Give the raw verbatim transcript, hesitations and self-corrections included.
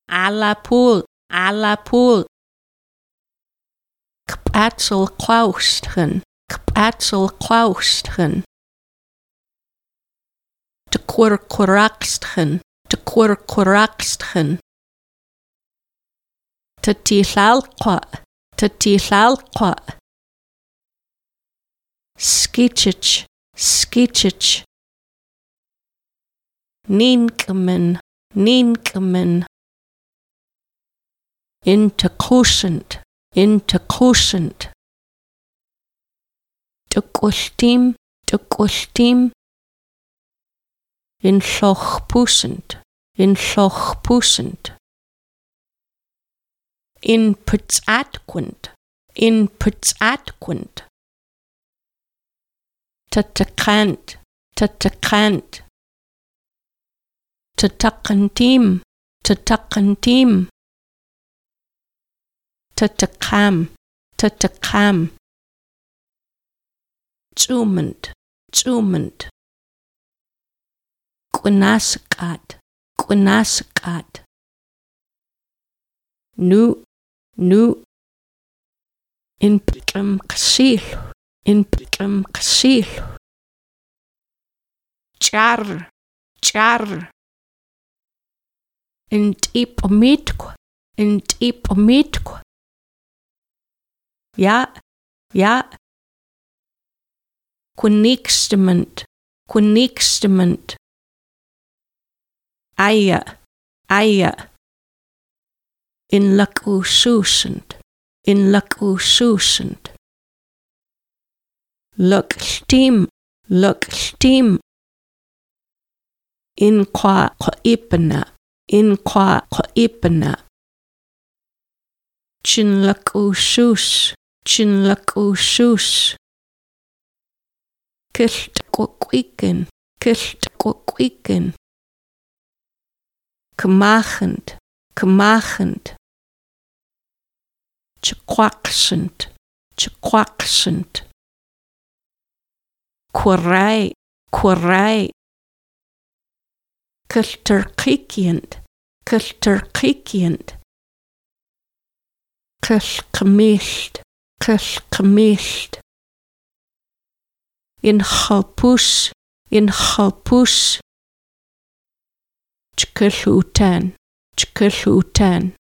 Alapul, alapul. Kpatzel klaustgen, kpatzel klaustgen. Te kurkurakstgen, te kurkurakstgen. Te tilalqa, te tilalqa. Skitchich, skitchich. Ninkmen, ninkmen. Intercusant, intercusant. Tukultim, tukultim. Inlochpusant, inlochpusant. Inputsatquint, inputsatquint. Tatakant, tatakant. Tatakantim, tatakantim. Tatakam, tatakam. Zoomend, zoomend. Qunasakat, qunasakat. Nu, nu. In pikam kasil, in pikam kasil. Char, char. In tipomitqu, in tipomitqu. Ja, ja. Quinixtement, quinixtement. Aya, aya. In lucususant, in lucususant. Look steam, look steam. In qua qoipna, in qua qoipna. Chin lucusus, chin lucusus. Kilt quaquiken, kilt quaquiken. Gemachend, gemachend. Chequaksend, chequaksend. Quarai, quarai. Kilterkikiend, kilterkikiend. Kilkemild, kilkemild. In chalpus, in chalpus. Chkilhutan, chkilhutan.